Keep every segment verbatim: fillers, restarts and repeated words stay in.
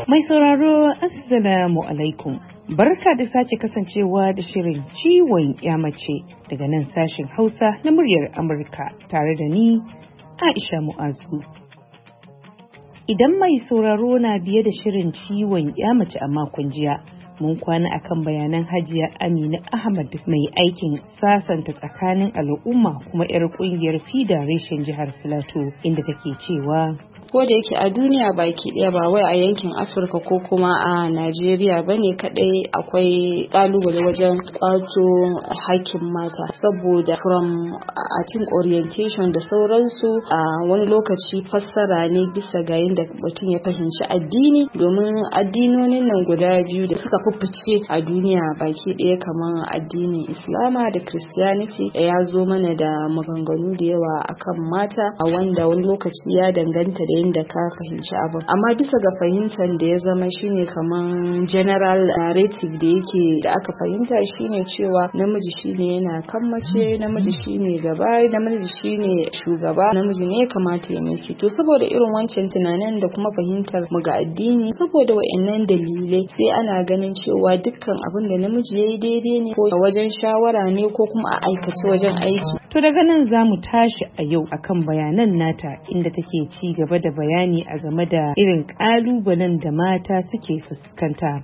Mai sauraro Assalamu alaikum. Barka da sake kasancewa da shirin ciwon yamace daga nan sashen Hausa na muryar Amurka tare da ni Aisha Mu'azu. Idan mai sauraro na biye da shirin ciwon yamace a makon jiya, mun kwana akan bayanan Hajiya Amina Ahmad mai aikin sasanta tsakanin al'umma kuma 'yar kungiyar FIDA reshen jihar Filato, inda take cewa ko da yake a duniya baki ɗaya ba wai a yankin Afirka ko kuma a Najeriya bane kadai akwai kalubale wajen kwato hakkin mata, saboda from a team orientation da sauransu a wani lokaci fassara ne bisa ga yadda mutum ya fahimci addini, domin addinonin nan guda biyu da suka fifice a duniya baki ɗaya kamar addinin Islama da Christianity ya zo mana da maganganu da yawa akan mata, a wanda wani lokaci ya danganta da da ka fahimci abin, amma bisa ga fahimtar da ya zama shine kaman general narrative da yake da aka fahimta shine cewa namiji shine yana kan mace, namiji shine gaba, namiji shine shugaba, namiji ne kamata ya mulki. To saboda irin wancan tunanin da kuma fahimtar mu ga addini, saboda wayannan dalilai sai ana ganin cewa dukkan abin da namiji yayi daidai ne, ko a wajen shawara ne ko kuma a aikace wajen aiki. To daga nan za mu tashi a yau akan bayanan nata, inda take ci gaba da bayani a game da irin ƙalubalen da mata suke fuskanta.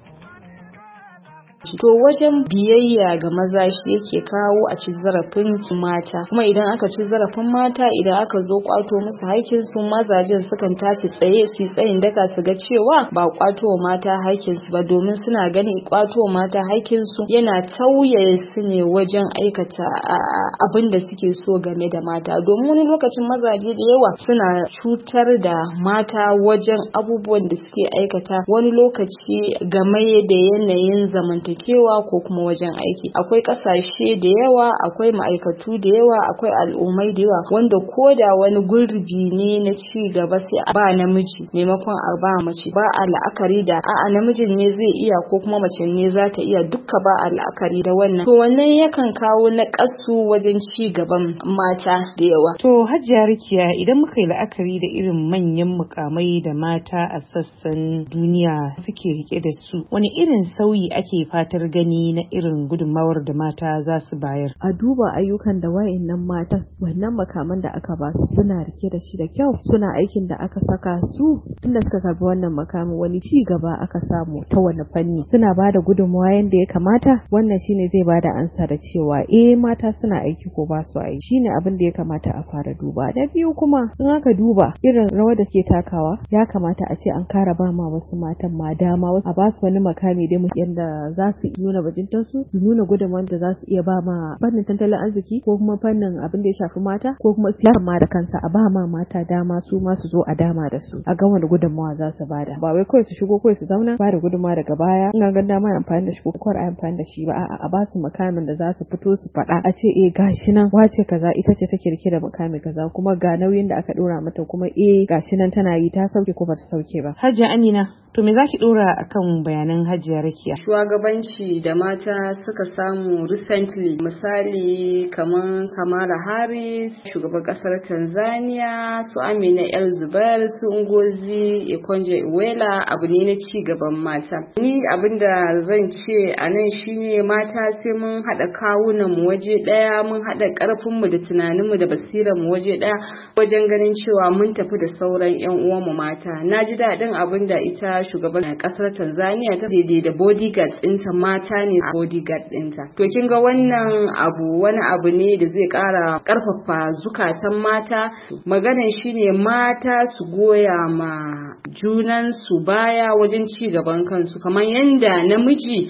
To wajen biyayya ga maza shi yake kawo a ci zarafin mata, kuma idan aka ci zarafin mata, idan aka zo kwato musu haƙƙin su, mazajen sukan tashi tsaye su tsayin daka su ga cewa ba kwato mata haƙƙin su ba, domin suna ganin kwato mata haƙƙin su yana tauye su ne wajen aikata abin da suke so game da mata, domin wani lokacin mazaje da yawa suna cutar da mata wajen abubuwan da suke aikata, wani lokaci game da yanayin zamantakewa kewa ko kuma wajen aiki. Akwai kasashe da yawa, akwai ma'aikatu da yawa, akwai al'ummai da yawa wanda ko da wani gurbi ne na ci gaba sai a ba namiji maimakon a ba mace, ba a la'akari da a'a namijin ne zai iya ko kuma mace ne za ta iya, dukka ba a la'akari da wannan. To wannan yakan kawo naƙasu wajen ci gaban mata da yawa. To Hajiya Rakiya, idan muka yi la'akari da irin manyan mukamai da mata a sassan duniya suke rike da su, wani irin sauyi ake fata fatar gani na irin gudunmawar da mata za su bayar? A duba ayyukan da wayannan matan, wannan makaman da aka ba su suna rike da shi da kyau, suna aikin da aka saka su, tunda suka karbi wannan makamin wani ci gaba aka samu ta wani fanni, suna ba da gudunmawa yadda ya kamata. Wannan shine zai ba da ansa da cewa eh mata suna aiki ko ba su aiki, shine abin da ya kamata a fara duba. Da biyu kuma in aka duba irin rawar da ke takawa, ya kamata a ce an kara ba ma wasu matan ma dama, a ba su wani makami dai yanda za su nuna bajintansu, su nuna gudunmawar da za su iya ba ma fannin tattalin arziki ko kuma fannin abin da ya shafi mata ko kuma siyasar ma da kansa, a ba ma mata dama su ma su zo a dama da su, a ga wani gudunmawa za su bada, ba wai kawai su shigo kawai su zauna ba da gudunmawa daga baya in ga dama amfani da shi ko kawai a amfani da shi ba, a'a a ba su makamin da za su fito su faɗa, a ce eh gashi nan wace kaza ita ce take rike da makami kaza, kuma ga nauyin da aka dora mata, kuma eh gashi nan tana yi, ta sauke ko ba ta sauke ba. Hajiya Amina, to me zaki dora akan bayanan Hajiya Rakiya? Shugabanci da mata suka samu recently, misali kamar Kamala Harris, shugaban kasar Tanzania, su Amina El Zubair, su Ngozi Okonjo-Iweala, abu ne na ci gaban mata. Ni abinda zan ce a nan shine mata sai mun haɗa kawunan mu waje ɗaya, mun haɗa ƙarfin mu da tunanin mu da basirar mu waje ɗaya wajen ganin cewa mun tafi da sauran ƴan uwan mu mata. Na ji daɗin abinda ita shugaban kasar Tanzania ta daidai da bodyguard ɗinta mata ne a bodyguard ɗinta. To kin ga wannan abu wani abu ne da zai ƙara ƙarfafa zukatan mata. Maganar shine mata su goya ma junan su baya wajen ci gaban kansu, kamar yanda namiji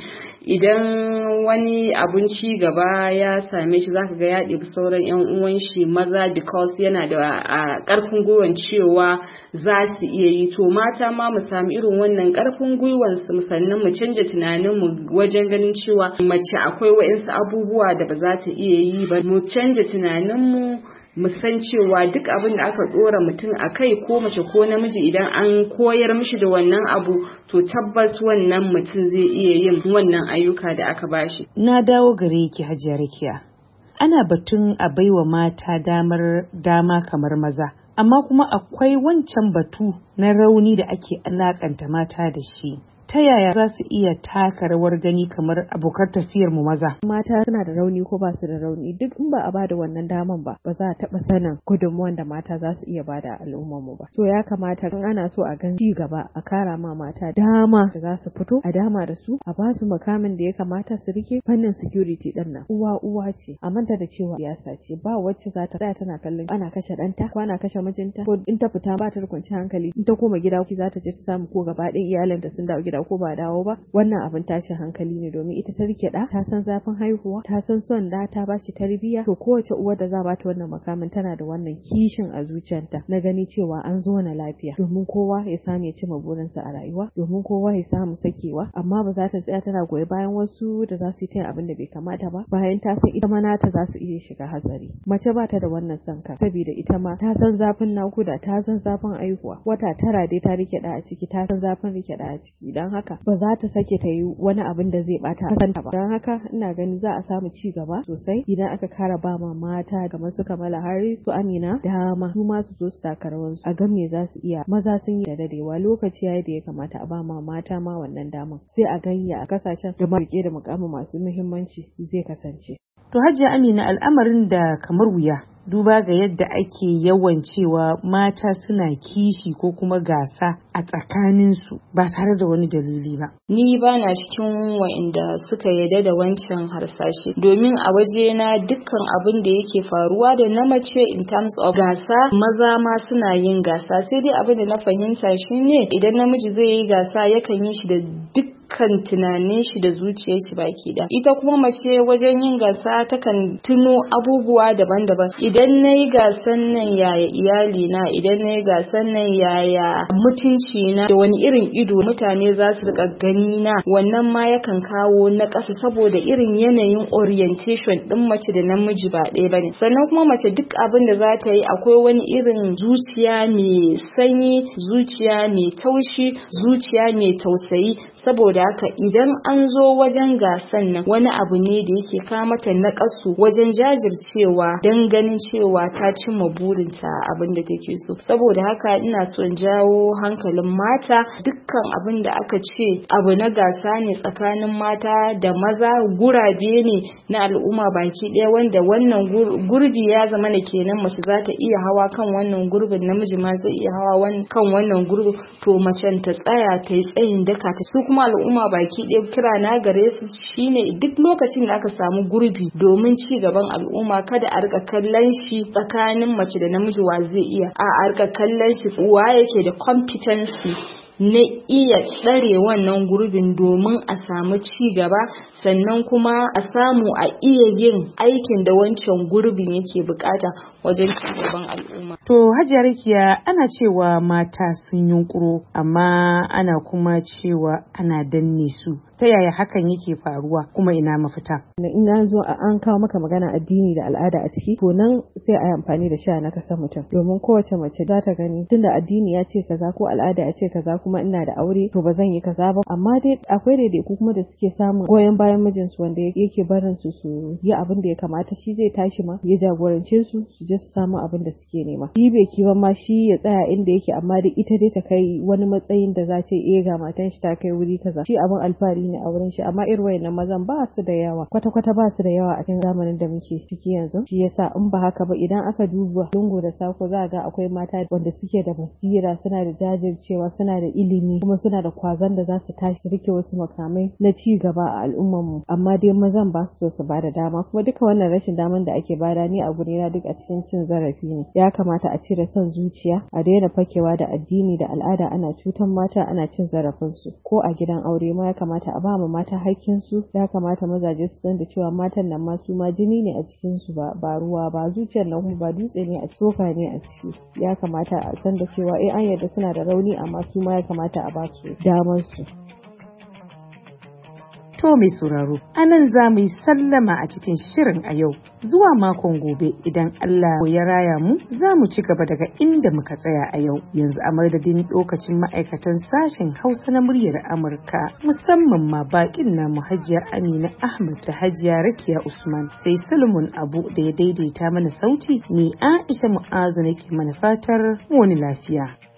idan wani abun ci gaba ya same shi zaka ga ya ɗebi sauran yan uwan shi maza because yana da ƙarfin gwiwan cewa za su iya yi. To mata ma mu sami irin wannan ƙarfin gwiwan su, sannan mu canja tunanin mu wajen ganin cewa mace akwai wa'insu abubuwa da ba za ta iya yi ba. Mu canja tunanin mu mu san cewa duk abin da aka dora mutum a kai, ko mace ko namiji, idan an koyar mishi da wannan abu to tabbas wannan mutum zai iya yin wannan ayyuka da aka bashi. Na dawo gare ki Hajiya Rakiya. Ana batun a baiwa mata damar dama kamar maza, amma kuma akwai wancan batu na rauni da ake alakanta mata da shi. Ta yaya za su iya taka rawar gani kamar abokan tafiyar mu maza? Mata suna da rauni ko ba su da rauni, duk in ba a bada wannan daman ba ba za a taɓa sanin gudunmuwan da mata za su iya bada a al'ummar mu ba. So ya kamata in ana so a gan ci gaba a kara ma mata dama da za su fito a dama da su, a ba su makamin da ya kamata su rike. Fannin security din nan uwa uwa ce, a manta da cewa siyasa ce, ba wacce za ta tsaya tana kallon ana kashe ɗanta ko ana kashe mijinta, ko in ta fita ba ta da kwanciyar hankali, in ta koma gida za ta je ta samu ko gaba ɗaya iyalanta sun dawo gida ko ba dawo ba. Wannan abin tashin hankali ne, domin ita ta rike da, ta san zafin haihuwa, ta san son da, ta bashi tarbiyya. To kowace uwar da za ba ta wannan makamin tana da wannan kishin a zuciyarta na gani cewa an zo na lafiya, domin kowa ya samu ya cimma burinsa a rayuwa, domin kowa ya samu sakewa. Amma ba za ta tsaya tana goyi bayan wasu da za su yi ta abin da bai kamata ba, bayan ta san ita ma nata za su iya shiga hatsari. Mace ba ta da wannan son ka, saboda ita ma ta san zafin nakuda, ta san zafin haihuwa. Wata tara dai ta rike da a ciki, ta san zafin rike da a ciki, don haka ba za ta sake ta yi wani abin da zai bata kanta ba. Don haka ina gani za a samu ci gaba sosai idan aka kara ba ma mata kamar su Kamala Harris, su Amina dama su ma su zo su taka rawar su, a ga me za su iya. Maza sun yi da dadewa, lokaci yayi da ya kamata a ba ma mata ma wannan daman, sai a ganya a kasashen da marike da mukamin masu muhimmanci zai kasance. To Hajiya Amina, al'amarin da kamar wuya duba ga yadda ake yawan cewa mata suna kishi ko kuma gasa a tsakaninsu ba tare da wani dalili ba. Ni ba na cikin wa'inda suka yarda da wancan harsashe, domin a waje na dukkan abin da yake faruwa da na mace in terms of gasa, maza ma suna yin gasa. Sai dai abin da na fahimta shine idan namiji zai yi gasa yakan yi shi da duk kan tunanin shi da zuciyar shi baki da. Ita kuma mace wajen yin gasa takan tuno abubuwa daban-daban. Idan nayi gasan nan yaya iyali na, idan nayi gasan nan yaya mutunci na, da wani irin ido mutane za su rika gani na, wannan ma yakan kawo na ƙasa, saboda irin yanayin orientation din mace da namiji ba ɗaya bane. Sannan kuma mace duk abin da za ta yi akwai wani irin zuciya mai sanyi, zuciya mai taushi, zuciya mai tausayi. Saboda haka idan an zo wajen gasan nan wani abu ne da yake kamata na kasu wajen jajircewa don ganin cewa ta cimma burinta abin da take so. Saboda haka ina son jawo hankalin mata, dukkan abin da aka ce abu na gasa ne tsakanin mata da maza, gurabe ne na al'umma baki ɗaya, wanda wannan gurbi ya zama na kenan mace za ta iya hawa kan wannan gurbin, namiji ma zai iya hawa kan wannan gurbin. To macen ta tsaya ta yi tsayin daka ta. Su kuma al'umma baki ɗaya kira na gare su shine duk lokacin da aka samu gurbi domin ci gaban al'umma, kada a rika kallon shi tsakanin mace da namiji wa zai iya, a rika kallon shi wa yake da competency na iya tsare wannan gurbin domin a samu ci gaba, sannan kuma a samu a iya yin aikin da wancan gurbin yake bukata wajen ci gaban al'umma. To Hajiya Rakiya, ana cewa mata sun yunkuro amma ana kuma cewa ana danne su. Ta yaya hakan yake faruwa kuma ina mafita? Ina zo a an kawo maka magana addini da al'ada a ciki, to nan sai a yi amfani da sha na kasa mutum, domin kowace mace za ta gani tunda addini ya ce kaza ko al'ada ya ce kaza kuma ina da aure to ba zan yi kaza ba. Amma dai akwai daidaiku kuma da suke samun goyon bayan mijinsu wanda yake barin su su yi abin da ya kamata, shi zai tashi ma ya jagorance su su je su samu abin da suke nema. Shi bai kiwa ma shi ya tsaya inda yake, amma dai ita dai ta kai wani matsayin da za ta iya ga matan shi ta kai wuri kaza, shi abin alfahari ne a wurin shi. Amma irin wayannan mazan ba su da yawa, kwata-kwata ba su da yawa a cikin zamanin da muke ciki yanzu. Shi yasa in ba haka ba, idan aka duba lungu da sako za ga akwai mata wanda suke da basira, suna da jajircewa, suna da ilimi, kuma suna da kwazon da za su tashi rike wasu makamai na ci gaba a al'ummar mu. Amma dai mazan ba su so su bada dama, kuma duka wannan rashin daman da ake bada ni a guri na duk a cikin cin zarafi ne. Ya kamata a cire son zuciya, a daina fakewa da addini da al'ada ana cutan mata, ana cin zarafin su. Ko a gidan aure ma ya kamata a ba ma mata haƙƙin su. Ya kamata mazaje su san da cewa matan nan ma su ma jini ne a cikin su, ba ba ruwa ba, zuciyar nan kuma ba dutse ne a tsoka ne a ciki. Ya kamata a san da cewa eh an yarda suna da rauni, amma su ma ya kamata a ba su damar su. To mai sauraro, anan za mu yi sallama a cikin shirin a yau. Zuwa makon gobe idan Allah ya raya mu za mu ci gaba daga inda muka tsaya a yau. Yanzu a madadin lokacin ma'aikatan sashen Hausa na muryar Amurka musamman ma bakin namu Hajiya Amina Ahmad da Hajiya Rakiya Usman sai Solomon Abu da ya daidaita mana sauti ni Aisha Mu'azu nake mana fatar wani lafiya.